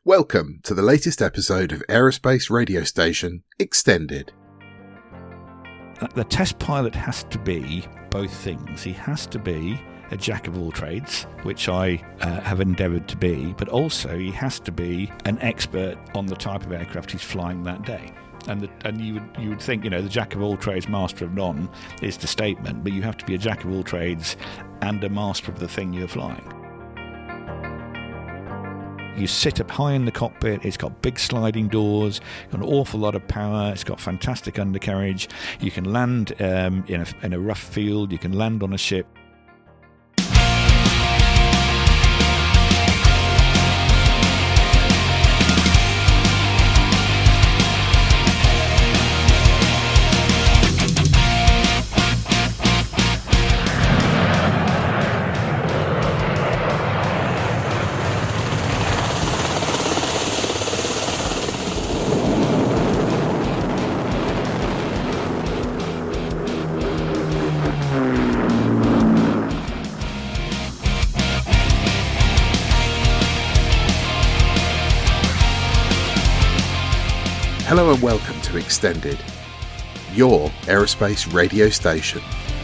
Welcome to the latest episode of Aerospace Radio Station Extended. The test pilot has to be both things. He has to be a jack of all trades, which I have endeavoured to be, but also he has to be an expert on the type of aircraft he's flying that day. And you would think, the jack of all trades, master of none is the statement, but you have to be a jack of all trades and a master of the thing you're flying. You sit up high in the cockpit, it's got big sliding doors, got an awful lot of power, it's got fantastic undercarriage, you can land in a rough field, you can land on a ship. Hello and welcome to Extended, your aerospace radio station.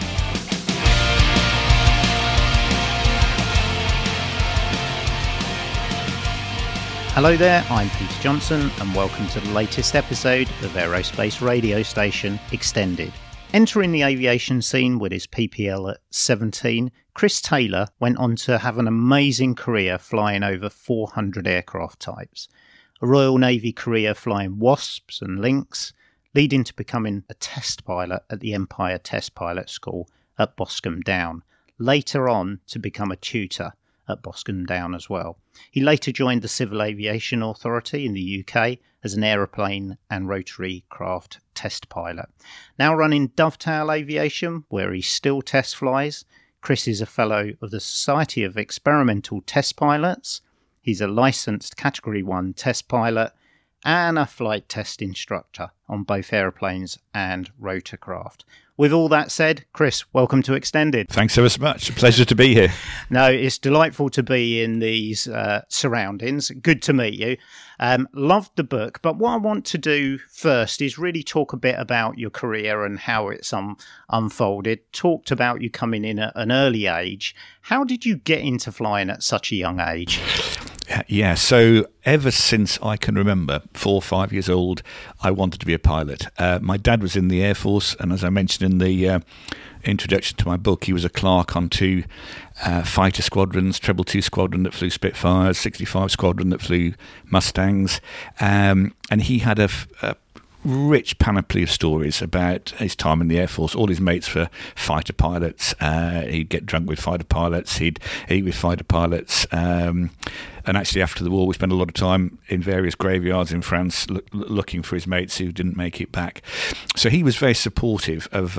Hello there, I'm Peter Johnson and welcome to the latest episode of Aerospace Radio Station Extended. Entering the aviation scene with his PPL at 17, Chris Taylor went on to have an amazing career flying over 400 aircraft types. A Royal Navy career flying Wasps and Lynx, leading to becoming a test pilot at the Empire Test Pilot School at Boscombe Down, later on to become a tutor at Boscombe Down as well. He later joined the Civil Aviation Authority in the UK as an aeroplane and rotary craft test pilot. Now running Dovetail Aviation, where he still test flies, Chris is a fellow of the Society of Experimental Test Pilots. He's a licensed Category 1 test pilot and a flight test instructor on both aeroplanes and rotorcraft. With all that said, Chris, welcome to Extended. Thanks ever so much. A pleasure to be here. No, it's delightful to be in these surroundings. Good to meet you. Loved the book, but what I want to do first is really talk a bit about your career and how it's unfolded. Talked about you coming in at an early age. How did you get into flying at such a young age? Yeah, so ever since I can remember, 4 or 5 years old, I wanted to be a pilot. My dad was in the Air Force, and as I mentioned in the introduction to my book, he was a clerk on 2 fighter squadrons, Treble 2 Squadron that flew Spitfires, 65 Squadron that flew Mustangs, and he had a rich panoply of stories about his time in the Air Force. All his mates were fighter pilots. He'd get drunk with fighter pilots. He'd eat with fighter pilots. And actually, after the war, we spent a lot of time in various graveyards in France looking for his mates who didn't make it back. So he was very supportive of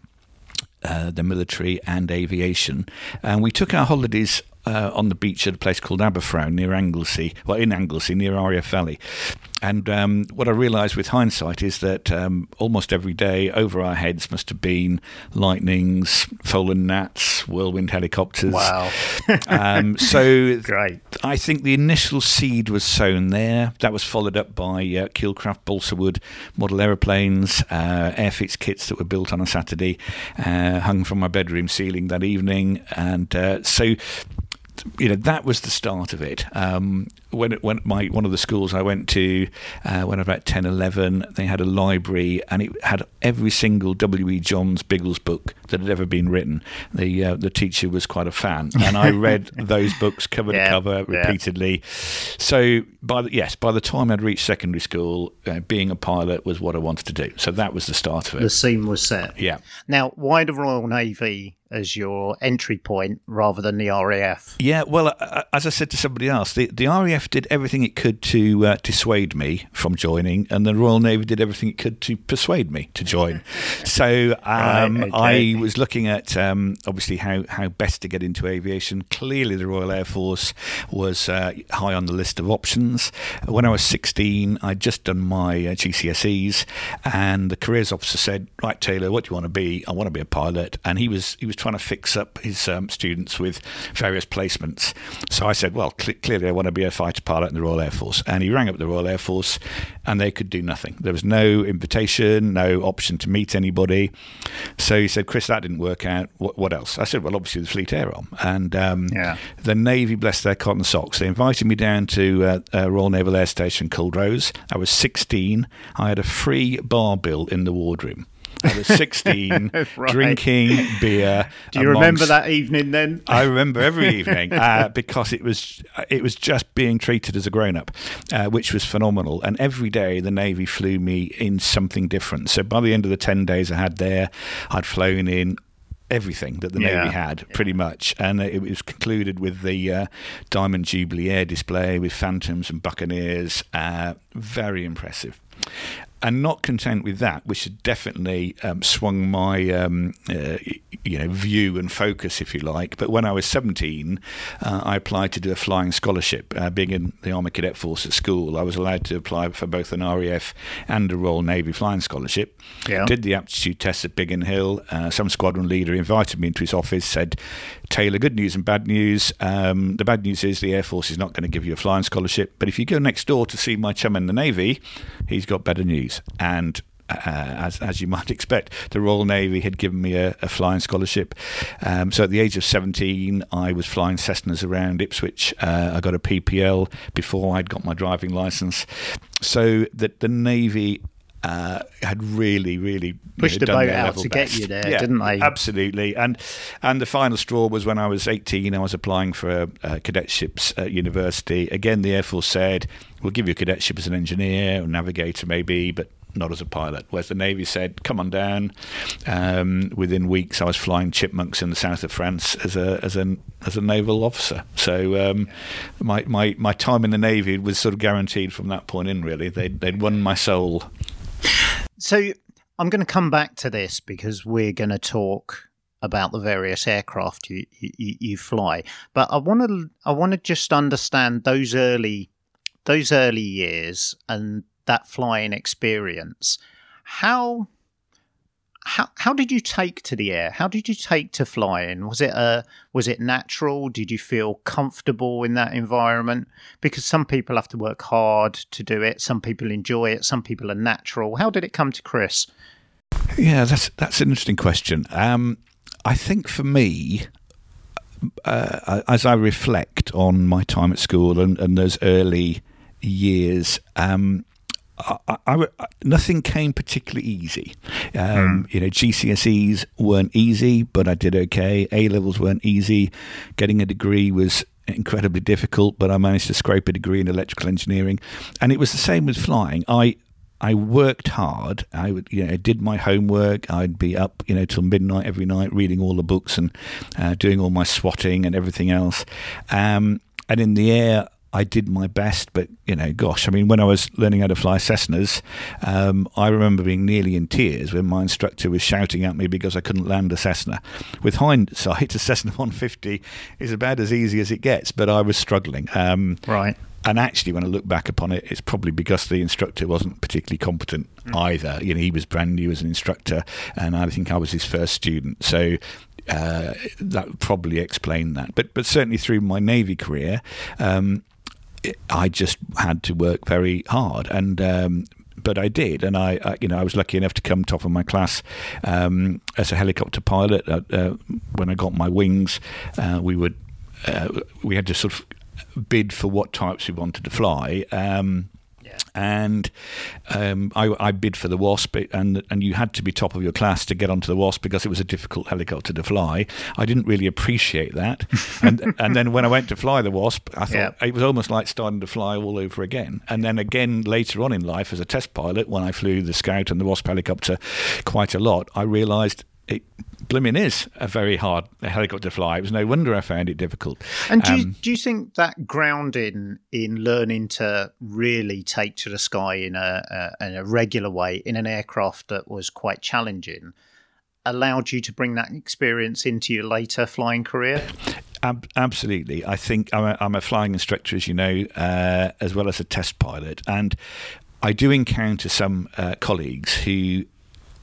the military and aviation. And we took our holidays on the beach at a place called Aberfrown near Anglesey, in Anglesey near RAF Valley. And what I realised with hindsight is that almost every day over our heads must have been lightnings, Folan gnats, whirlwind helicopters. Wow. So Great. I think the initial seed was sown there. That was followed up by Keelcraft Balsa Wood model aeroplanes, airfix kits that were built on a Saturday, hung from my bedroom ceiling that evening. And so that was the start of it. One of the schools I went to when I was about 10, 11, they had a library and it had every single W.E. Johns Biggles book that had ever been written. The teacher was quite a fan, and I read those books cover to cover repeatedly. So by the time I'd reached secondary school, being a pilot was what I wanted to do. So that was the start of it. The scene was set. Yeah. Now, why the Royal Navy as your entry point rather than the RAF? Yeah, well, as I said to somebody else, the RAF did everything it could to dissuade me from joining, and the Royal Navy did everything it could to persuade me to join. So I was looking at obviously how best to get into aviation. Clearly, the Royal Air Force was high on the list of options. When I was 16, I'd just done my GCSEs, and the careers officer said, "Right, Taylor, what do you want to be?" "I want to be a pilot." And he was trying to fix up his students with various placements. So I said, well, clearly I want to be a fighter pilot in the Royal Air Force. And he rang up the Royal Air Force, and they could do nothing. There was no invitation, no option to meet anybody. So he said, Chris, that didn't work out. What else? I said, well, obviously the Fleet Air Arm. And the Navy, bless their cotton socks, they invited me down to Royal Naval Air Station Culdrose. I was 16. I had a free bar bill in the wardroom. I was 16, right. Drinking beer. Do you remember that evening then? I remember every evening because it was just being treated as a grown-up, which was phenomenal. And every day the Navy flew me in something different. So by the end of the 10 days I had there, I'd flown in everything that the Navy had, pretty much. And it was concluded with the Diamond Jubilee air display with Phantoms and Buccaneers. Very impressive. And not content with that, which had definitely swung my view and focus, if you like. But when I was 17, I applied to do a flying scholarship. Being in the Army Cadet Force at school, I was allowed to apply for both an RAF and a Royal Navy flying scholarship. Yeah. Did the aptitude test at Biggin Hill. Some squadron leader invited me into his office, said, Taylor, good news and bad news. The bad news is the Air Force is not going to give you a flying scholarship. But if you go next door to see my chum in the Navy, he's got better news. And as you might expect, the Royal Navy had given me a flying scholarship. So at the age of 17, I was flying Cessnas around Ipswich. I got a PPL before I'd got my driving licence. So that the Navy had really pushed the boat out to get you there, didn't they? Absolutely. And the final straw was when I was 18. I was applying for cadetships at university. Again, the Air Force said, we'll give you a cadetship as an engineer or navigator maybe, but not as a pilot. Whereas the Navy said, come on down. Within weeks, I was flying Chipmunks in the south of France as a naval officer. So my time in the Navy was sort of guaranteed from that point in. Really, they'd won my soul. So I'm going to come back to this because we're going to talk about the various aircraft you fly. But I want to just understand those early years and that flying experience. How did you take to the air? How did you take to flying? Was it natural? Did you feel comfortable in that environment? Because some people have to work hard to do it. Some people enjoy it. Some people are natural. How did it come to Chris? Yeah, that's an interesting question. I think for me, as I reflect on my time at school and those early years, nothing came particularly easy. GCSEs weren't easy, but I did okay. A-levels weren't easy. Getting a degree was incredibly difficult, but I managed to scrape a degree in electrical engineering. And it was the same with flying. I worked hard. I did my homework. I'd be up, till midnight every night, reading all the books and doing all my swatting and everything else. And in the air, I did my best, but, when I was learning how to fly Cessnas, I remember being nearly in tears when my instructor was shouting at me because I couldn't land a Cessna. With hindsight, a Cessna 150 is about as easy as it gets, but I was struggling. Right. And actually, when I look back upon it, it's probably because the instructor wasn't particularly competent either. He was brand new as an instructor, and I think I was his first student. So that would probably explain that. But certainly through my Navy career, I just had to work very hard, but I did, and I was lucky enough to come top of my class as a helicopter pilot. When I got my wings, we had to sort of bid for what types we wanted to fly. And I bid for the Wasp, and you had to be top of your class to get onto the Wasp because it was a difficult helicopter to fly. I didn't really appreciate that, and then when I went to fly the Wasp, I thought it was almost like starting to fly all over again. And then again later on in life, as a test pilot, when I flew the Scout and the Wasp helicopter quite a lot, I realised it blimmin' is a very hard helicopter to fly. It was no wonder I found it difficult. And do you think that grounding in learning to really take to the sky in a regular way in an aircraft that was quite challenging allowed you to bring that experience into your later flying career? Absolutely. I think I'm a flying instructor, as you know, as well as a test pilot, and I do encounter some colleagues who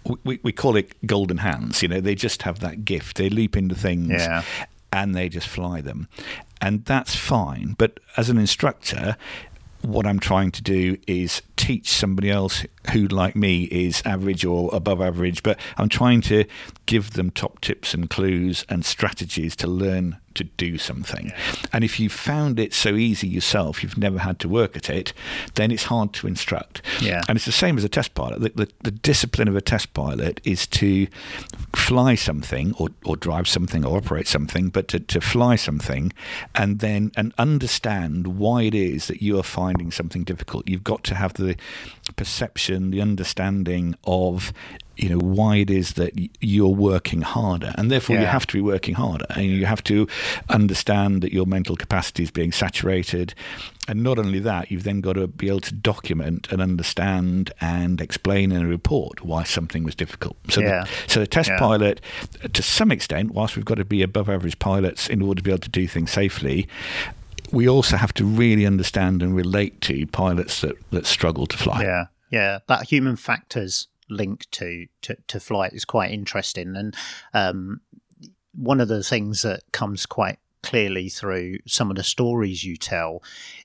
we call it golden hands. They just have that gift. They leap into things and they just fly them. And that's fine. But as an instructor, what I'm trying to do is teach somebody else who, like me, is average or above average, but I'm trying to give them top tips and clues and strategies to learn to do something. And if you found it so easy yourself, you've never had to work at it, then it's hard to instruct. And it's the same as a test pilot. The discipline of a test pilot is to fly something or drive something or operate something, but to fly something and understand why it is that you are finding something difficult. You've got to have the perception, the understanding of why it is that you're working harder, and therefore you have to be working harder, and you have to understand that your mental capacity is being saturated. And not only that, you've then got to be able to document and understand and explain in a report why something was difficult. So the test pilot, to some extent, whilst we've got to be above average pilots in order to be able to do things safely, we also have to really understand and relate to pilots that struggle to fly. That human factors link to flight is quite interesting. And one of the things that comes quite clearly through some of the stories you tell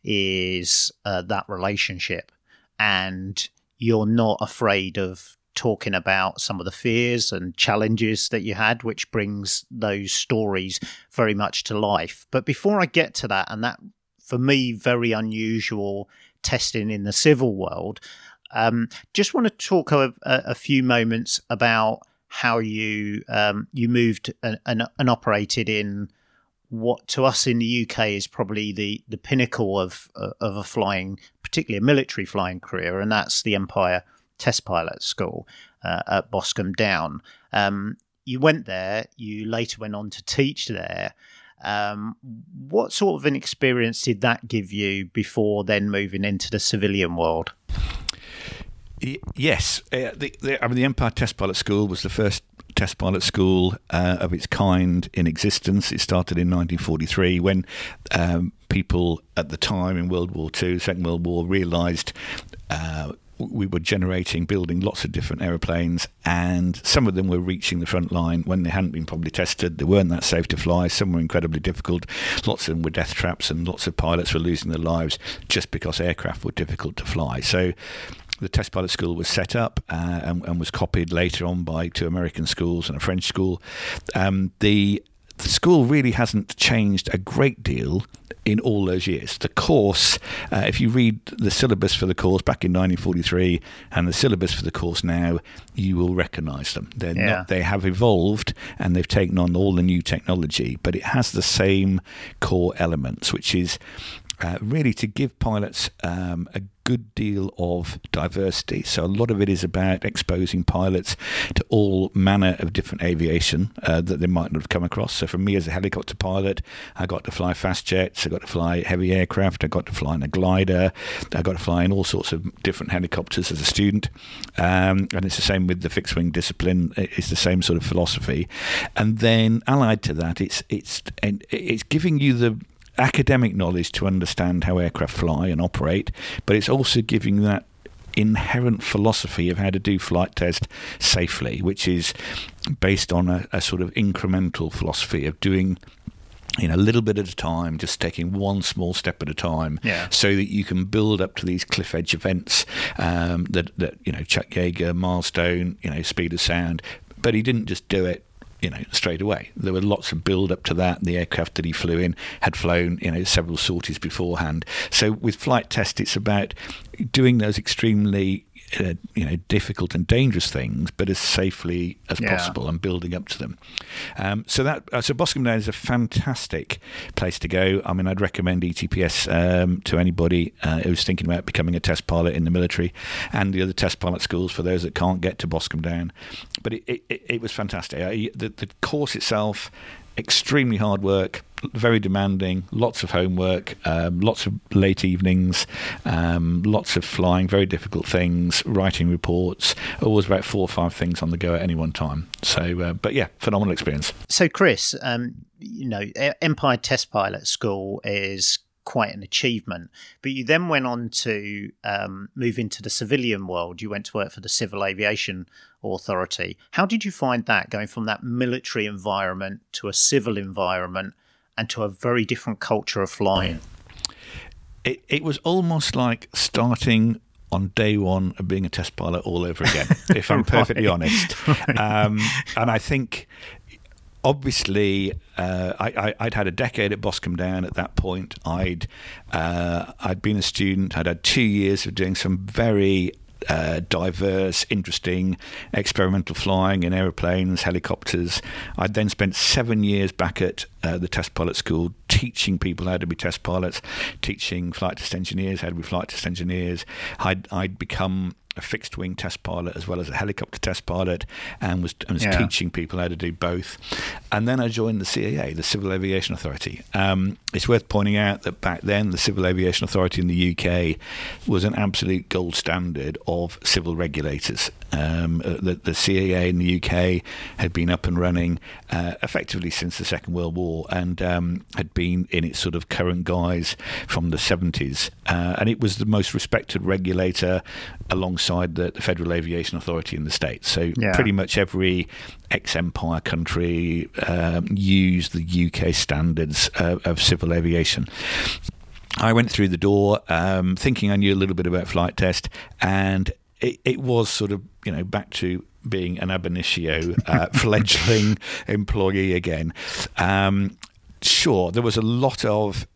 is that relationship. And you're not afraid of talking about some of the fears and challenges that you had, which brings those stories very much to life. But before I get to that, and that, for me, very unusual testing in the civil world, just want to talk a few moments about how you moved and operated in what to us in the UK is probably the pinnacle of a flying, particularly a military flying career, and that's the Empire Test Pilot School at Boscombe Down. You went there, you later went on to teach there. What sort of an experience did that give you before then moving into the civilian world? Yes, the Empire Test Pilot School was the first test pilot school of its kind in existence. It started in 1943 when people at the time in World War II, Second World War, realised we were building lots of different aeroplanes, and some of them were reaching the front line when they hadn't been properly tested. They weren't that safe to fly. Some were incredibly difficult. Lots of them were death traps, and lots of pilots were losing their lives just because aircraft were difficult to fly. So the test pilot school was set up and was copied later on by two American schools and a French school. The school really hasn't changed a great deal in all those years. The course, if you read the syllabus for the course back in 1943 and the syllabus for the course now, you will recognise them. They have evolved and they've taken on all the new technology, but it has the same core elements, which is really to give pilots a good deal of diversity. So a lot of it is about exposing pilots to all manner of different aviation that they might not have come across. So for me as a helicopter pilot, I got to fly fast jets, I got to fly heavy aircraft, I got to fly in a glider, I got to fly in all sorts of different helicopters as a student. And it's the same with the fixed wing discipline. It's the same sort of philosophy. And then allied to that, it's giving you the academic knowledge to understand how aircraft fly and operate, but it's also giving that inherent philosophy of how to do flight test safely, which is based on a sort of incremental philosophy of doing a little bit at a time, just taking one small step at a time, so that you can build up to these cliff edge events that Chuck Yeager, milestone, speed of sound. But he didn't just do it straight away. There were lots of build up to that. The aircraft that he flew in had flown, several sorties beforehand. So with flight test, it's about doing those extremely difficult and dangerous things, but as safely as possible and building up to them. So Boscombe Down is a fantastic place to go. I mean, I'd recommend ETPS to anybody who's thinking about becoming a test pilot in the military, and the other test pilot schools for those that can't get to Boscombe Down. But it was fantastic. The course itself, extremely hard work, very demanding, lots of homework, lots of late evenings, lots of flying, very difficult things, writing reports, always about 4 or 5 things on the go at any one time. So, but yeah, phenomenal experience. So Chris, Empire Test Pilot School is quite an achievement. But you then went on to move into the civilian world. You went to work for the Civil Aviation Authority. How did you find that, going from that military environment to a civil environment and to a very different culture of flying? It was almost like starting on day one of being a test pilot all over again, if I'm perfectly honest. And I think, obviously, I'd had a decade at Boscombe Down at that point. I'd been a student. I'd had 2 years of doing some very diverse, interesting experimental flying in aeroplanes, helicopters. I'd then spent 7 years back at the test pilot school teaching people how to be test pilots, teaching flight test engineers how to be flight test engineers. I'd become a fixed wing test pilot as well as a helicopter test pilot, and was teaching people how to do both. And then I joined the CAA, the Civil Aviation Authority. It's worth pointing out that back then the Civil Aviation Authority in the UK was an absolute gold standard of civil regulators. The CAA in the UK had been up and running effectively since the Second World War, and had been in its sort of current guise from the 70s. And it was the most respected regulator alongside the Federal Aviation Authority in the States. So pretty much every ex-empire country used the UK standards of civil aviation. I went through the door thinking I knew a little bit about flight test, and it was sort of, back to being an ab initio fledgling employee again. Sure, there was a lot of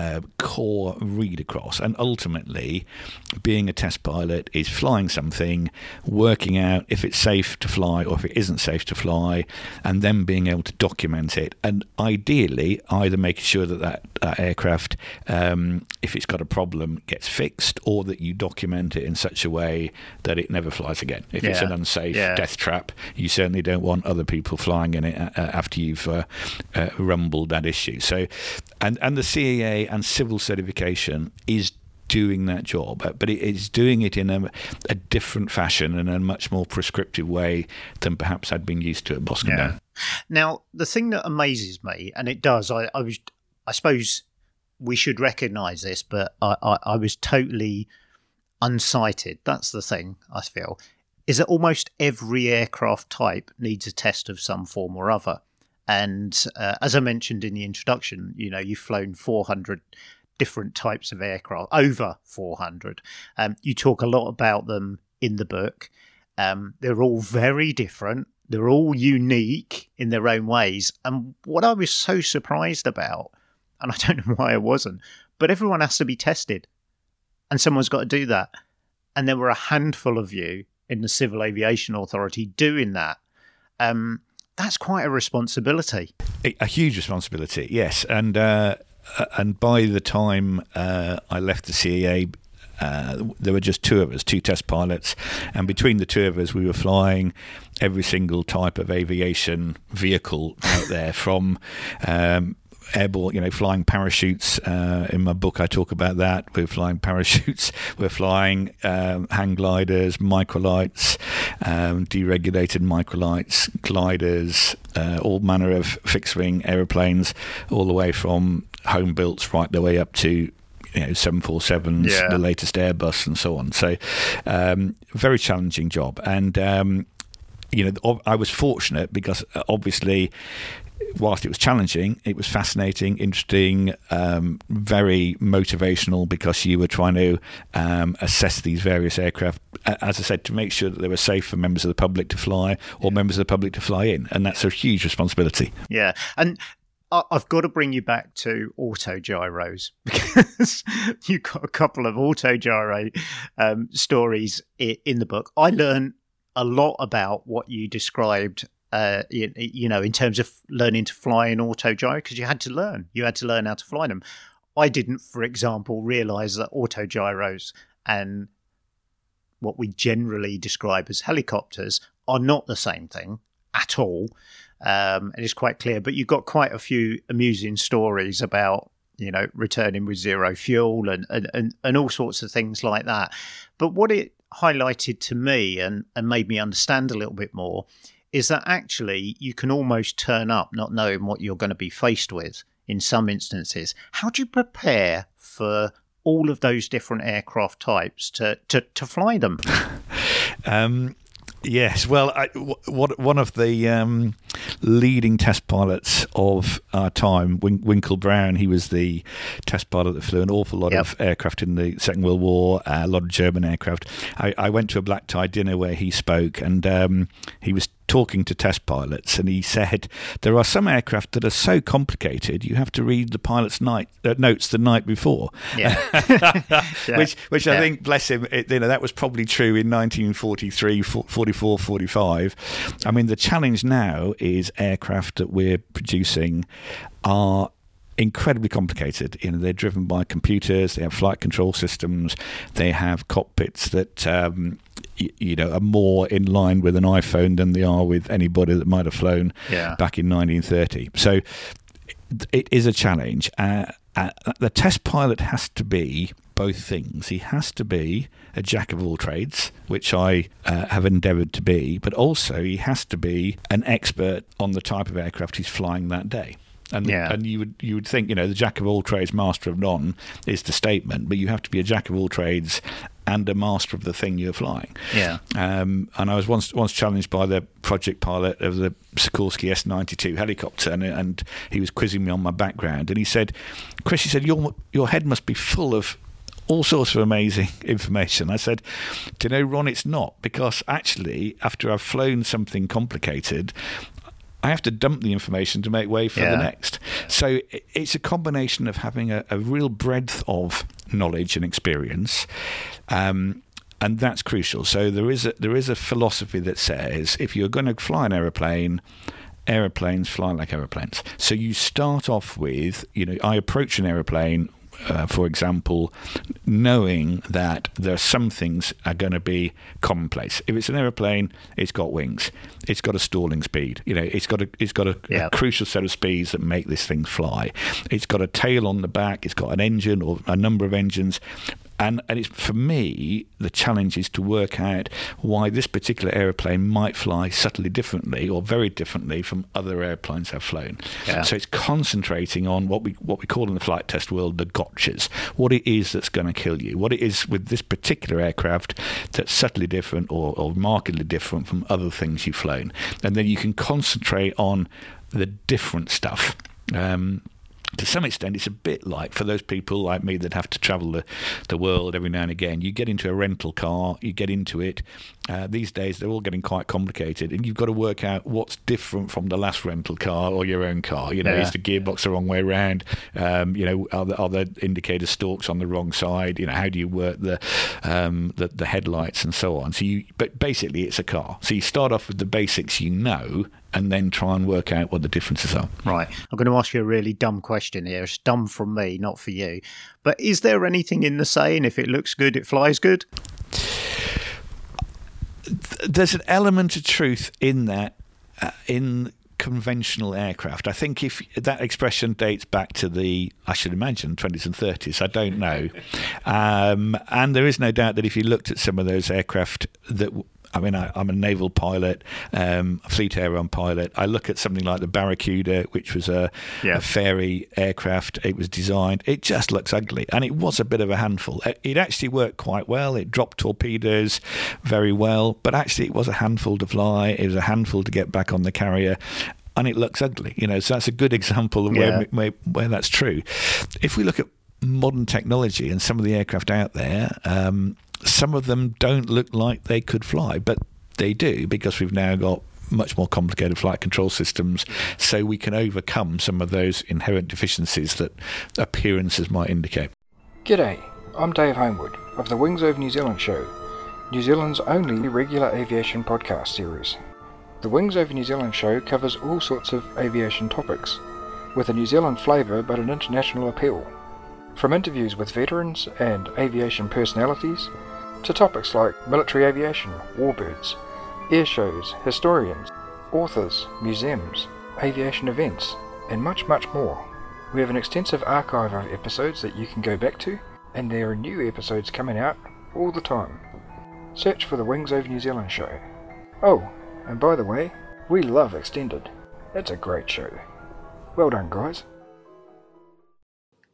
core read across, and ultimately being a test pilot is flying something, working out if it's safe to fly or if it isn't safe to fly, and then being able to document it, and ideally either making sure that aircraft, if it's got a problem, gets fixed, or that you document it in such a way that it never flies again. If it's an unsafe death trap, you certainly don't want other people flying in it after you've rumbled that issue. So and the CAA and civil certification is doing that job, but it's doing it in a different fashion and a much more prescriptive way than perhaps I'd been used to at Boscombe Down. Now, the thing that amazes me, and it does, I suppose we should recognise this, but I was totally unsighted. That's the thing, I feel, is that almost every aircraft type needs a test of some form or other. And as I mentioned in the introduction, you've flown 400 different types of aircraft, over 400. You talk a lot about them in the book. They're all very different. They're all unique in their own ways. And what I was so surprised about, and I don't know why I wasn't, but everyone has to be tested. And someone's got to do that. And there were a handful of you in the Civil Aviation Authority doing that. That's quite a responsibility. A huge responsibility, yes. And by the time I left the CAA, there were just two of us, two test pilots, and between the two of us, we were flying every single type of aviation vehicle out there, from airborne, flying parachutes. In my book, I talk about that. We're flying parachutes. We're flying hang gliders, microlights, deregulated microlights, gliders, all manner of fixed-wing aeroplanes, all the way from home builts right the way up to 747s, the latest Airbus, and so on. So, very challenging job. And I was fortunate because obviously, whilst it was challenging, it was fascinating, interesting, very motivational, because you were trying to assess these various aircraft, as I said, to make sure that they were safe for members of the public to fly or members of the public to fly in. And that's a huge responsibility. Yeah. And I've got to bring you back to autogyros, because you've got a couple of autogyro stories in the book. I learned a lot about what you described in terms of learning to fly an autogyro, because you had to learn how to fly them. I didn't, for example, realise that autogyros and what we generally describe as helicopters are not the same thing at all. It is quite clear, but you've got quite a few amusing stories about, returning with zero fuel and all sorts of things like that. But what it highlighted to me and made me understand a little bit more is that actually you can almost turn up not knowing what you're going to be faced with in some instances. How do you prepare for all of those different aircraft types to fly them? Yes, well, one of the leading test pilots of our time, Winkle Brown, he was the test pilot that flew an awful lot of aircraft in the Second World War, a lot of German aircraft. I went to a black tie dinner where he spoke, and he was talking to test pilots, and he said there are some aircraft that are so complicated you have to read the pilot's notes the night before. Which I think, bless him, that was probably true in 1943, 44, 45. I mean, the challenge now is aircraft that we're producing are incredibly complicated. They're driven by computers, they have flight control systems, they have cockpits that are more in line with an iPhone than they are with anybody that might have flown back in 1930. So it is a challenge. The test pilot has to be both things. He has to be a jack of all trades, which I have endeavoured to be, but also he has to be an expert on the type of aircraft he's flying that day. And you would think, the jack of all trades, master of none is the statement, but you have to be a jack of all trades and a master of the thing you're flying. Yeah. And I was once challenged by the project pilot of the Sikorsky S-92 helicopter, and he was quizzing me on my background, and he said, "Chris," he said, your head must be full of all sorts of amazing information. I said, "Do you know, Ron, it's not, because actually, after I've flown something complicated, I have to dump the information to make way for the next." So it's a combination of having a real breadth of knowledge and experience, and that's crucial. So there is a philosophy that says if you're going to fly an aeroplane, aeroplanes fly like aeroplanes. So you start off with, I approach an aeroplane, for example, knowing that there are some things are going to be commonplace. If it's an aeroplane, it's got wings, it's got a stalling speed, it's got a crucial set of speeds that make this thing fly. It's got a tail on the back, it's got an engine or a number of engines. And it's, for me, the challenge is to work out why this particular aeroplane might fly subtly differently or very differently from other airplanes I've flown. Yeah. So it's concentrating on what we call in the flight test world the gotchas, what it is that's going to kill you, what it is with this particular aircraft that's subtly different or markedly different from other things you've flown. And then you can concentrate on the different stuff. To some extent, it's a bit like, for those people like me that have to travel the world every now and again, you get into a rental car, you get into it. These days, they're all getting quite complicated, and you've got to work out what's different from the last rental car or your own car. Is the gearbox the wrong way around? Are the indicator stalks on the wrong side? How do you work the headlights and so on? But basically, it's a car. So you start off with the basics, and then try and work out what the differences are. Right. I'm going to ask you a really dumb question here. It's dumb from me, not for you. But is there anything in the saying, if it looks good, it flies good? There's an element of truth in that, in conventional aircraft. I think if that expression dates back to I should imagine, 20s and 30s, I don't know. And there is no doubt that if you looked at some of those aircraft I'm a naval pilot, fleet air on pilot. I look at something like the Barracuda, which was a ferry aircraft. It was designed. It just looks ugly, and it was a bit of a handful. It actually worked quite well. It dropped torpedoes very well, but actually it was a handful to fly. It was a handful to get back on the carrier. And it looks ugly, So that's a good example of where that's true. If we look at modern technology and some of the aircraft out there, some of them don't look like they could fly, but they do, because we've now got much more complicated flight control systems, so we can overcome some of those inherent deficiencies that appearances might indicate. G'day, I'm Dave Homewood of the Wings Over New Zealand show, New Zealand's only regular aviation podcast series. The Wings Over New Zealand show covers all sorts of aviation topics, with a New Zealand flavour but an international appeal. From interviews with veterans and aviation personalities, to topics like military aviation, warbirds, air shows, historians, authors, museums, aviation events, and much, much more. We have an extensive archive of episodes that you can go back to, and there are new episodes coming out all the time. Search for the Wings Over New Zealand show. Oh, and by the way, we love Extended. It's a great show. Well done, guys.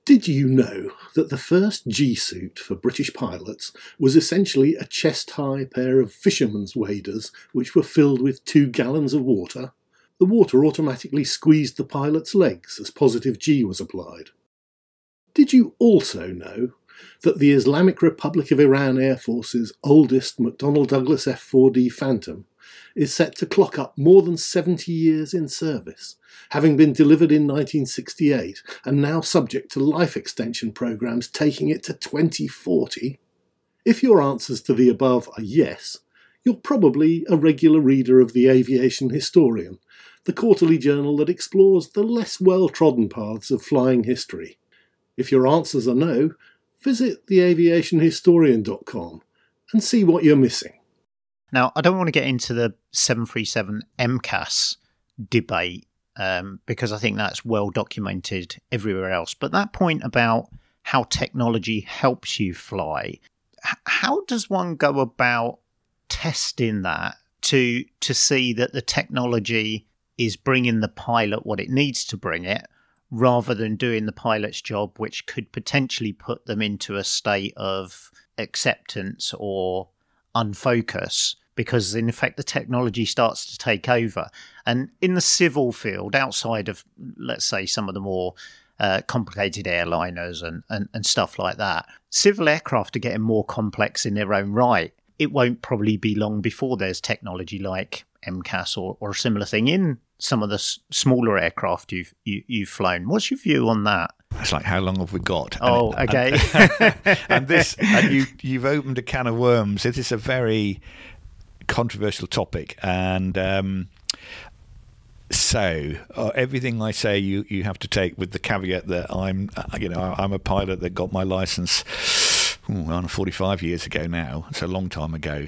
Did you know that the first G-suit for British pilots was essentially a chest-high pair of fisherman's waders which were filled with 2 gallons of water? The water automatically squeezed the pilot's legs as positive G was applied. Did you also know that the Islamic Republic of Iran Air Force's oldest McDonnell Douglas F-4D Phantom is set to clock up more than 70 years in service, having been delivered in 1968 and now subject to life extension programs taking it to 2040? If your answers to the above are yes, you're probably a regular reader of the Aviation Historian, the quarterly journal that explores the less well-trodden paths of flying history. If your answers are no, visit theaviationhistorian.com and see what you're missing. Now, I don't want to get into the 737 MCAS debate because I think that's well documented everywhere else. But that point about how technology helps you fly, how does one go about testing that to see that the technology is bringing the pilot what it needs to bring it, rather than doing the pilot's job, which could potentially put them into a state of acceptance or unfocus, because in effect the technology starts to take over? And in the civil field, outside of, let's say, some of the more complicated airliners and stuff like that, civil aircraft are getting more complex in their own right. It won't probably be long before there's technology like MCAS or a similar thing in some of the smaller aircraft you've flown. What's your view on that? It's like, how long have we got? Oh, okay. And you've opened a can of worms. It is a very controversial topic, and so everything I say you have to take with the caveat that I'm a pilot that got my license 45 years ago now. It's a long time ago.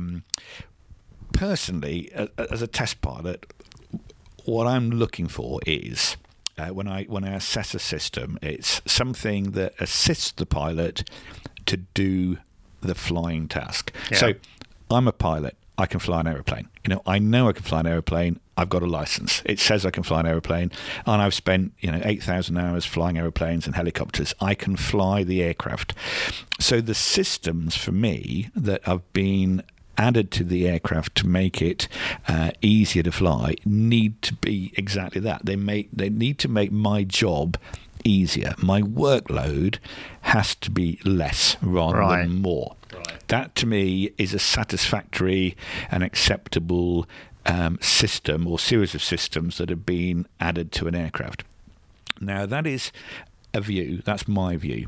Personally, as a test pilot, what I'm looking for is when I assess a system, it's something that assists the pilot to do the flying task. Yeah. So I'm a pilot. I can fly an aeroplane. I know I can fly an aeroplane. I've got a license. It says I can fly an aeroplane, and I've spent 8,000 hours flying aeroplanes and helicopters. I can fly the aircraft. So the systems for me that have been added to the aircraft to make it easier to fly need to be exactly that. They need to make my job easier. My workload has to be less rather than more. Right. That to me is a satisfactory and acceptable system or series of systems that have been added to an aircraft. Now that is a view. That's my view.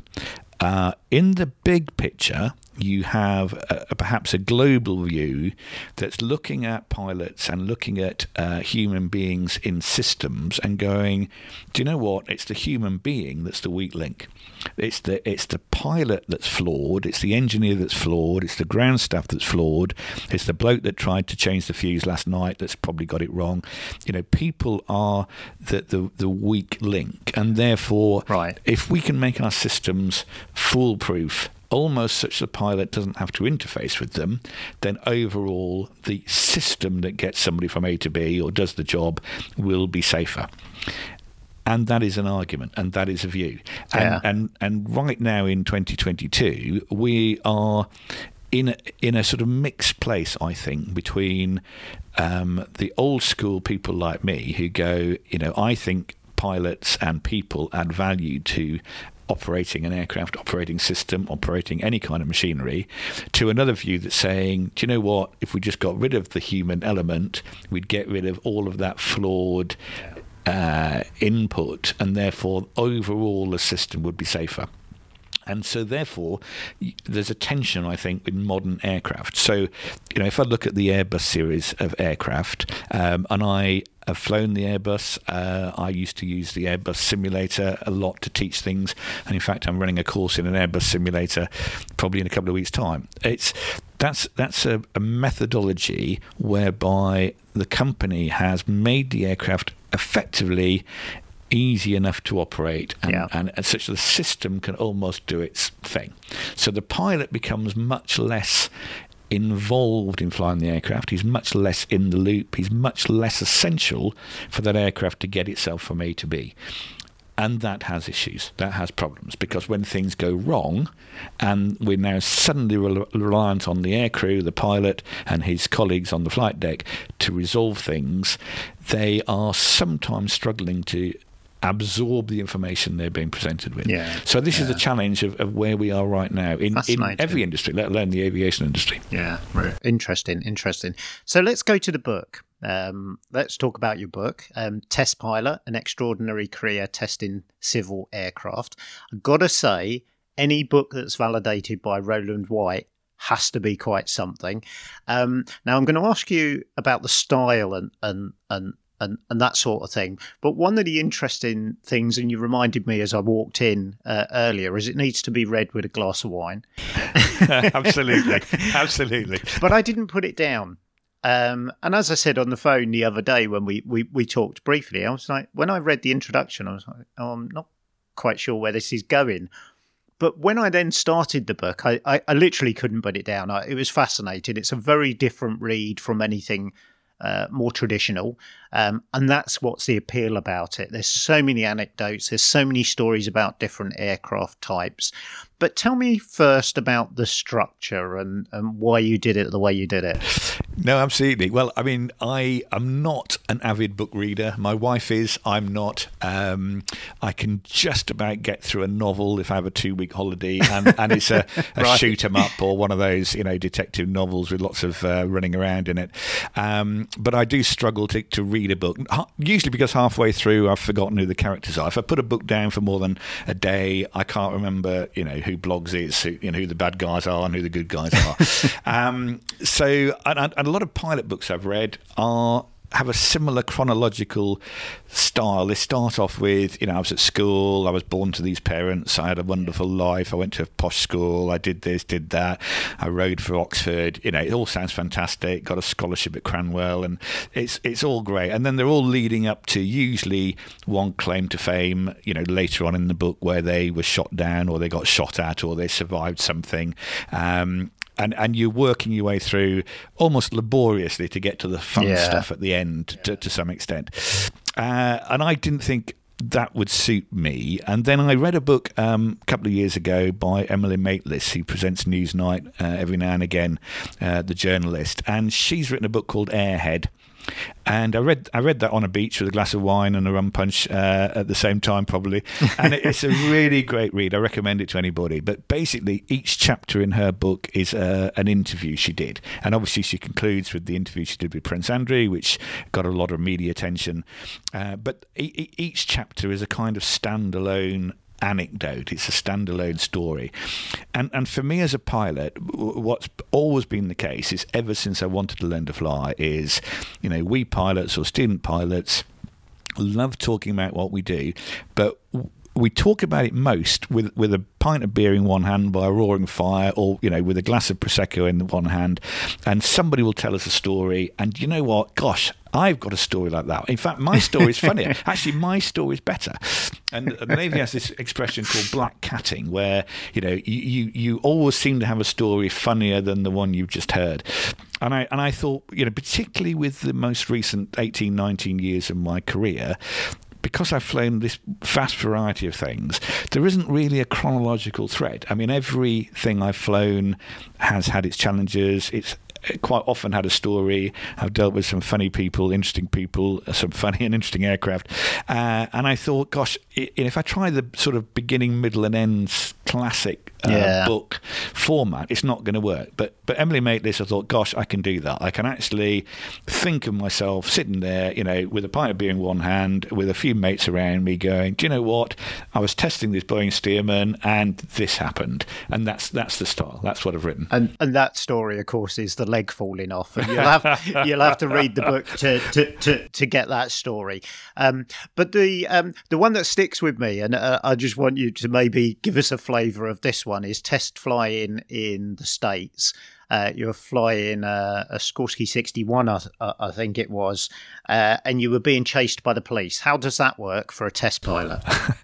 In the big picture, you have perhaps a global view that's looking at pilots and looking at human beings in systems and going, do you know what? It's the human being that's the weak link. It's the pilot that's flawed. It's the engineer that's flawed. It's the ground staff that's flawed. It's the bloke that tried to change the fuse last night that's probably got it wrong. People are the weak link, and therefore, right, if we can make our systems foolproof, almost such the pilot doesn't have to interface with them, then overall the system that gets somebody from A to B or does the job will be safer. And that is an argument, and that is a view. And right now in 2022, we are in a sort of mixed place, I think, between the old school people like me who go, I think pilots and people add value to operating an aircraft, operating system, operating any kind of machinery, to another view that's saying, do you know what, if we just got rid of the human element, we'd get rid of all of that flawed input, and therefore overall the system would be safer. And so therefore there's a tension, I think, with modern aircraft. So if I look at the Airbus series of aircraft, and I have flown the Airbus, I used to use the Airbus simulator a lot to teach things, and in fact I'm running a course in an Airbus simulator probably in a couple of weeks' time. That's a methodology whereby the company has made the aircraft effectively easy enough to operate, and such that the system can almost do its thing. So the pilot becomes much less involved in flying the aircraft. He's much less in the loop. He's much less essential for that aircraft to get itself from A to B. And that has issues, that has problems, because when things go wrong and we're now suddenly reliant on the aircrew, the pilot and his colleagues on the flight deck to resolve things, they are sometimes struggling to absorb the information they're being presented with. So this is the challenge of where we are right now in every industry, let alone the aviation industry. Yeah, interesting. So let's go to the book. Let's talk about your book, Test Pilot, An Extraordinary Career Testing Civil Aircraft. I've got to say, any book that's validated by Roland White has to be quite something. Now, I'm going to ask you about the style and that sort of thing. But one of the interesting things, and you reminded me as I walked in earlier, is it needs to be read with a glass of wine. Absolutely. But I didn't put it down. And as I said on the phone the other day when we talked briefly, I was like, when I read the introduction, I was like, oh, I'm not quite sure where this is going. But when I then started the book, I literally couldn't put it down. It was fascinating. It's a very different read from anything more traditional. And that's what's the appeal about it. There's so many anecdotes. There's so many stories about different aircraft types. But tell me first about the structure and why you did it the way you did it. No, absolutely. Well, I mean, I am not an avid book reader. My wife is. I'm not. I can just about get through a novel if I have a 2-week holiday, and it's a right. Shoot 'em up or one of those, detective novels with lots of running around in it. But I do struggle to read a book, usually because halfway through I've forgotten who the characters are. If I put a book down for more than a day, I can't remember, who Bloggs is, who the bad guys are and who the good guys are. So, and a lot of pilot books I've read have a similar chronological style. They start off with, I was at school, I was born to these parents, I had a wonderful life, I went to a posh school, I did this, did that, I rode for Oxford, it all sounds fantastic, got a scholarship at Cranwell, and it's all great. And then they're all leading up to usually one claim to fame, later on in the book where they were shot down or they got shot at or they survived something. And you're working your way through almost laboriously to get to the fun stuff at the end to some extent. And I didn't think that would suit me. And then I read a book a couple of years ago by Emily Maitlis, who presents Newsnight every now and again, the journalist. And she's written a book called Airhead. And I read that on a beach with a glass of wine and a rum punch at the same time, probably. And it's a really great read. I recommend it to anybody. But basically, each chapter in her book is an interview she did. And obviously, she concludes with the interview she did with Prince Andrew, which got a lot of media attention. But each chapter is a kind of standalone anecdote. It's a standalone story. And for me as a pilot, what's always been the case is ever since I wanted to learn to fly is, we pilots or student pilots love talking about what we do, but we talk about it most with a pint of beer in one hand by a roaring fire, or with a glass of Prosecco in one hand, and somebody will tell us a story, and you know what, gosh, I've got a story like that. In fact, my story is funnier. Actually, my story is better. And the Navy has this expression called black catting, where you always seem to have a story funnier than the one you've just heard. And I thought, particularly with the most recent 18, 19 years of my career, because I've flown this vast variety of things, there isn't really a chronological thread. I mean, everything I've flown has had its challenges. It's quite often had a story. I've dealt with some funny people, interesting people, some funny and interesting aircraft. And I thought, gosh, if I try the sort of beginning, middle and ends classic book format, it's not going to work. But Emily Maitlis, I thought, gosh, I can do that. I can actually think of myself sitting there, with a pint of beer in one hand, with a few mates around me going, do you know what? I was testing this Boeing Stearman and this happened. And that's the style. That's what I've written. And that story, of course, is the leg falling off. And you'll have to read the book to get that story. But the one that sticks with me, and I just want you to maybe give us a flavour of this one, is test flying in the States. You were flying a Skorsky 61, I think it was, and you were being chased by the police. How does that work for a test pilot?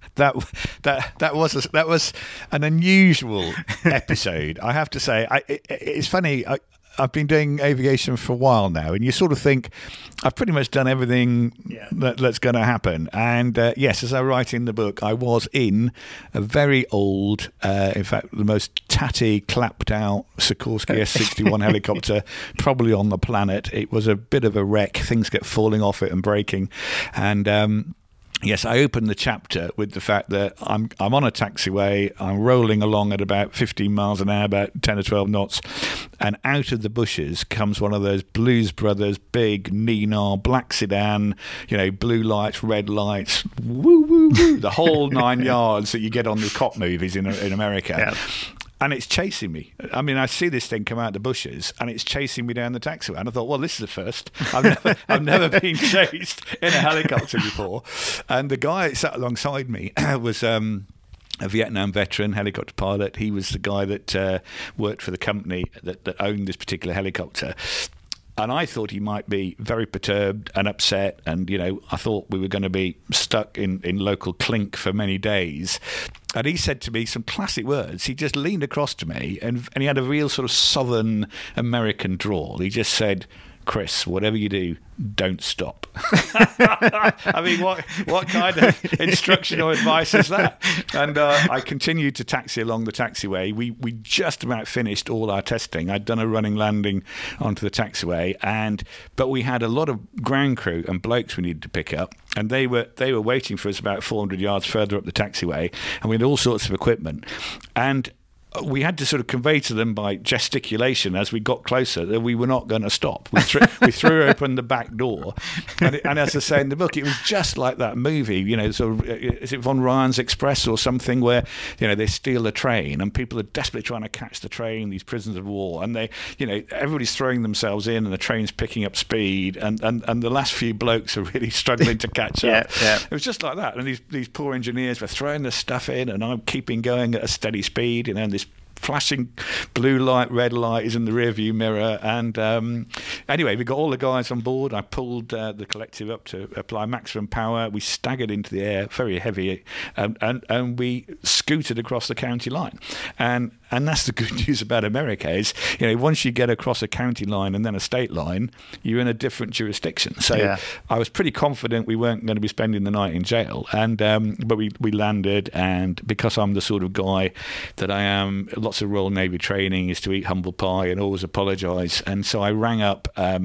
that was an unusual episode, I have to say. It's funny. I've been doing aviation for a while now, and you sort of think I've pretty much done everything that's going to happen. And yes, as I write in the book, I was in a very old, in fact, the most tatty, clapped out Sikorsky S-61 helicopter probably on the planet. It was a bit of a wreck. Things kept falling off it and breaking. And yes, I opened the chapter with the fact that I'm on a taxiway, I'm rolling along at about 15 miles an hour, about 10 or 12 knots, and out of the bushes comes one of those Blues Brothers big Ninar black sedan, blue lights, red lights, woo, woo, woo, the whole 9 yards that you get on the cop movies in America. Yeah. And it's chasing me. I mean, I see this thing come out of the bushes, and it's chasing me down the taxiway. And I thought, well, this is a first. I've never been chased in a helicopter before. And the guy that sat alongside me was a Vietnam veteran helicopter pilot. He was the guy that worked for the company that owned this particular helicopter. And I thought he might be very perturbed and upset. And, I thought we were going to be stuck in local clink for many days. And he said to me some classic words. He just leaned across to me and he had a real sort of Southern American drawl. He just said, "Chris, whatever you do, don't stop." I mean, what kind of instruction or advice is that? And I continued to taxi along the taxiway. We just about finished all our testing. I'd done a running landing onto the taxiway, but we had a lot of ground crew and blokes we needed to pick up, and they were waiting for us about 400 yards further up the taxiway, and we had all sorts of equipment. And we had to sort of convey to them by gesticulation as we got closer that we were not going to stop. We threw open the back door, and as I say in the book, it was just like that movie, sort of, is it Von Ryan's Express or something, where they steal a train and people are desperately trying to catch the train, these prisoners of war, and they, everybody's throwing themselves in, and the train's picking up speed, and the last few blokes are really struggling to catch up. Yeah. It was just like that, and these poor engineers were throwing the stuff in, and I'm keeping going at a steady speed, and this flashing blue light, red light is in the rearview mirror. And anyway, we got all the guys on board. I pulled the collective up to apply maximum power. We staggered into the air, very heavy, and we scooted across the county line. And that's the good news about America is, once you get across a county line and then a state line, you're in a different jurisdiction. So I was pretty confident we weren't going to be spending the night in jail. And but we landed, and because I'm the sort of guy that I am, lots of Royal Navy training is to eat humble pie and always apologise. And so I rang up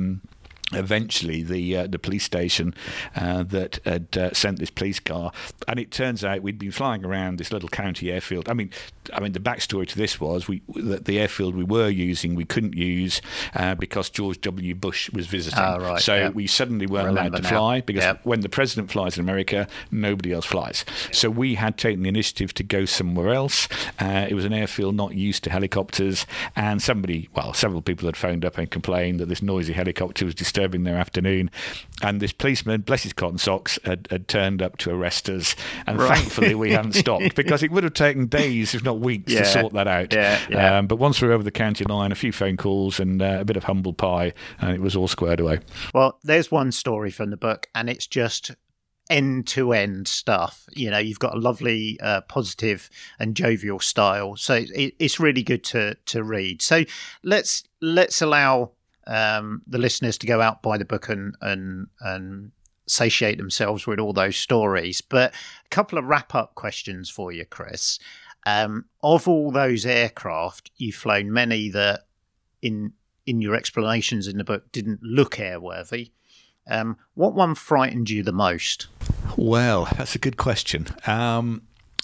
eventually the police station that had sent this police car, and it turns out we'd been flying around this little county airfield. I mean the backstory to this was the airfield we were using we couldn't use because George W. Bush was visiting. Right, so we suddenly weren't allowed to fly because when the president flies in America, nobody else flies. So we had taken the initiative to go somewhere else. It was an airfield not used to helicopters, and several people had phoned up and complained that this noisy helicopter was disturbing their afternoon, and this policeman, bless his cotton socks, had turned up to arrest us, and thankfully we hadn't stopped, because it would have taken days if not weeks to sort that out. But once we were over the county line, a few phone calls and a bit of humble pie, and it was all squared away. Well, there's one story from the book, and it's just end-to-end stuff. You've got a lovely positive and jovial style, so it's really good to read. So let's allow the listeners to go out, buy the book and satiate themselves with all those stories. But a couple of wrap-up questions for you, Chris. Of all those aircraft, you've flown many that in your explanations in the book didn't look airworthy. What one frightened you the most? Well, that's a good question. Flying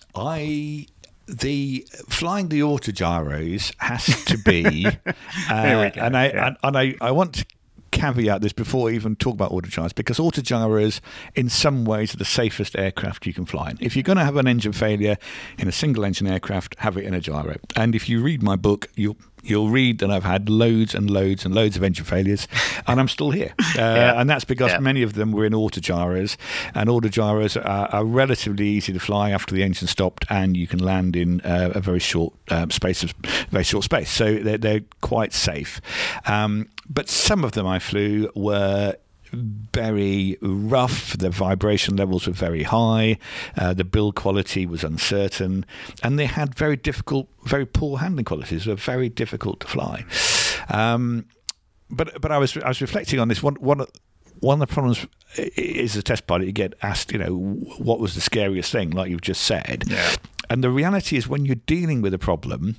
the autogyros has to be, and I want to caveat this before I even talk about autogyros, because autogyros in some ways are the safest aircraft you can fly in. If you're going to have an engine failure in a single engine aircraft, have it in a gyro. And if you read my book, you'll read that I've had loads and loads and loads of engine failures, and I'm still here. And that's because many of them were in autogyros, and autogyros are relatively easy to fly after the engine stopped, and you can land in a very short space. So they're quite safe. But some of them I flew were very rough. The vibration levels were very high. The build quality was uncertain, and they had very poor handling qualities. They were very difficult to fly. But I was reflecting on this. One of the problems is a test pilot. You get asked, what was the scariest thing, like you've just said. Yeah. And the reality is, when you're dealing with a problem,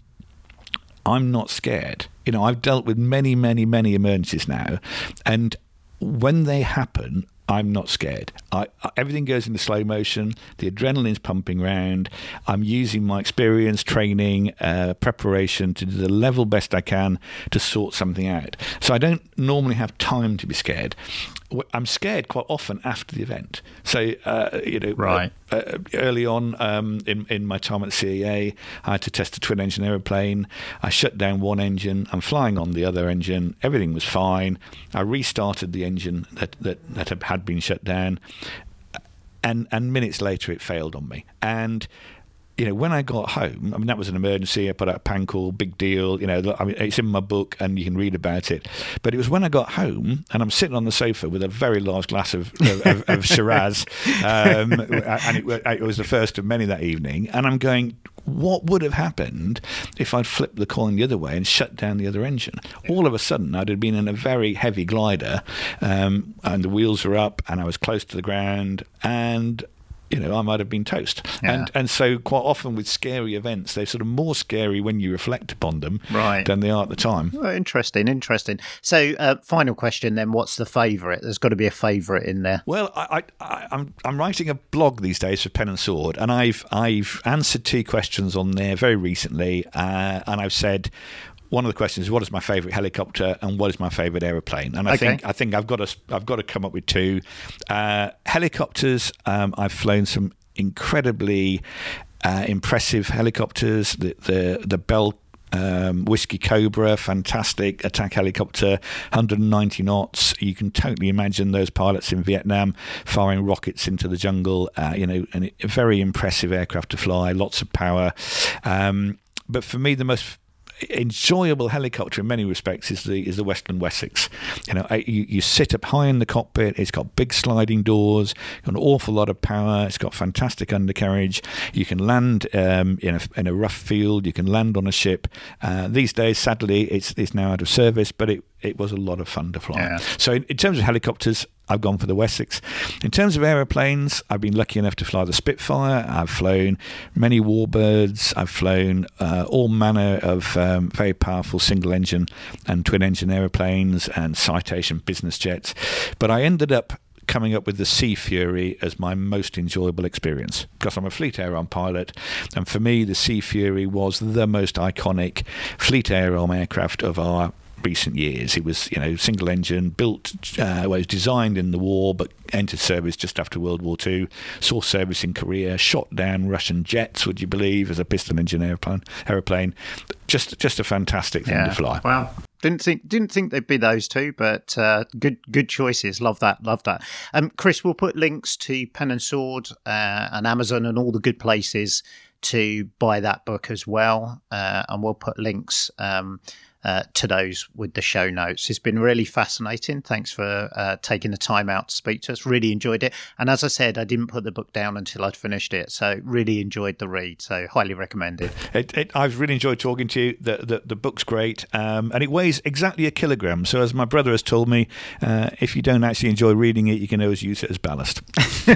I'm not scared. I've dealt with many, many, many emergencies now, and when they happen, I'm not scared. Everything goes into slow motion. The adrenaline's pumping round. I'm using my experience, training, preparation to do the level best I can to sort something out. So I don't normally have time to be scared. I'm scared quite often after the event. So, right. Early on in my time at the CAA, I had to test a twin-engine aeroplane. I shut down one engine. I'm flying on the other engine. Everything was fine. I restarted the engine that had been shut down, and minutes later it failed on me. And when I got home, that was an emergency. I put out a pan call, big deal. It's in my book and you can read about it. But it was when I got home and I'm sitting on the sofa with a very large glass of Shiraz, and it was the first of many that evening. And I'm going, what would have happened if I'd flipped the coin the other way and shut down the other engine? All of a sudden, I'd have been in a very heavy glider, and the wheels were up, and I was close to the ground, and I might have been toast. Yeah. And so quite often with scary events, they're sort of more scary when you reflect upon them than they are at the time. Oh, interesting. So final question then, what's the favourite? There's got to be a favourite in there. Well, I'm writing a blog these days for Pen and Sword, and I've answered 2 questions on there very recently, and I've said, one of the questions is, what is my favourite helicopter and what is my favourite aeroplane? And I think I've got to come up with 2 helicopters. I've flown some incredibly impressive helicopters. The Bell Whiskey Cobra, fantastic attack helicopter, 190 knots. You can totally imagine those pilots in Vietnam firing rockets into the jungle. And a very impressive aircraft to fly, lots of power. But for me, the most enjoyable helicopter in many respects is the Westland Wessex. You sit up high in the cockpit. It's got big sliding doors, got an awful lot of power. It's got fantastic undercarriage. You can land in a rough field. You can land on a ship. These days, sadly, it's now out of service, but it was a lot of fun to fly. Yeah. So in terms of helicopters, I've gone for the Wessex. In terms of aeroplanes, I've been lucky enough to fly the Spitfire. I've flown many Warbirds. I've flown all manner of very powerful single-engine and twin-engine aeroplanes and citation business jets. But I ended up coming up with the Sea Fury as my most enjoyable experience, because I'm a Fleet Aeron pilot, and for me the Sea Fury was the most iconic Fleet Aeron aircraft of our recent years. It was, single engine, built, it was designed in the war, but entered service just after World War II, saw service in Korea, shot down Russian jets, would you believe, as a piston engine aeroplane. Just a fantastic thing to fly. Wow. Didn't think they'd be those 2, but good choices. Love that. Chris, we'll put links to Pen and Sword and Amazon and all the good places to buy that book as well, and we'll put links to those with the show notes. It's been really fascinating. Thanks for taking the time out to speak to us. Really enjoyed it. And as I said, I didn't put the book down until I'd finished it. So really enjoyed the read. So highly recommended. I've really enjoyed talking to you. The book's great. And it weighs exactly 1 kilogram. So as my brother has told me, if you don't actually enjoy reading it, you can always use it as ballast.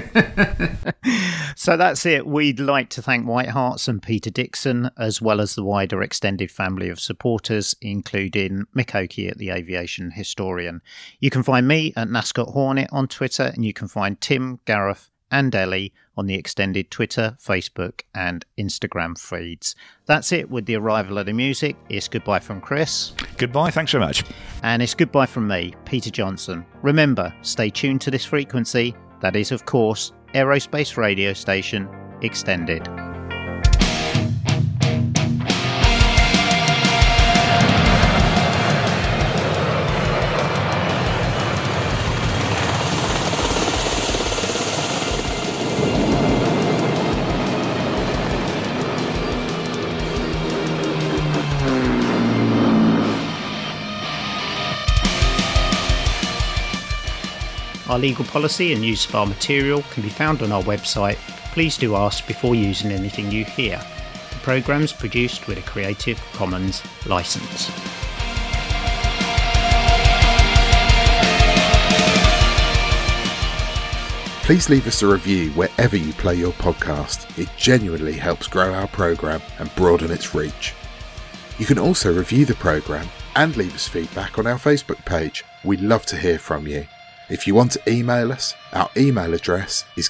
So that's it. We'd like to thank White Harts and Peter Dixon, as well as the wider extended family of supporters, including Mick Oakey at the Aviation Historian. You can find me at Nascot Hornet on Twitter, and you can find Tim, Gareth and Ellie on the extended Twitter, Facebook and Instagram feeds. That's it with the arrival of the music. It's goodbye from Chris. Goodbye, thanks very much. And it's goodbye from me, Peter Johnson. Remember, stay tuned to this frequency. That is, of course, Aerospace Radio Station Extended. Our legal policy and use of our material can be found on our website. Please do ask before using anything you hear. The programme is produced with a Creative Commons licence. Please leave us a review wherever you play your podcast. It genuinely helps grow our programme and broaden its reach. You can also review the programme and leave us feedback on our Facebook page. We'd love to hear from you. If you want to email us, our email address is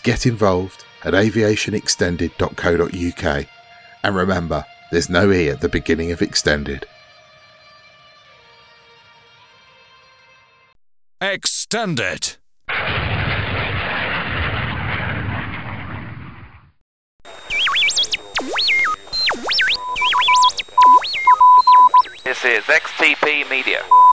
getinvolved@aviationextended.co.uk. And remember, there's no E at the beginning of Extended. Extended. This is XTP Media.